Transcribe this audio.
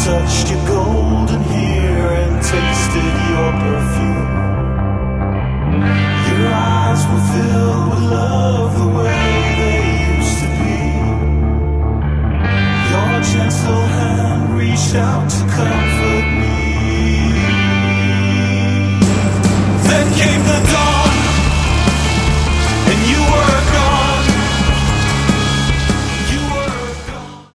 touched your golden hair and tasted your perfume. Your eyes were filled with love the way they used to be. Your gentle hand reached out to comfort me.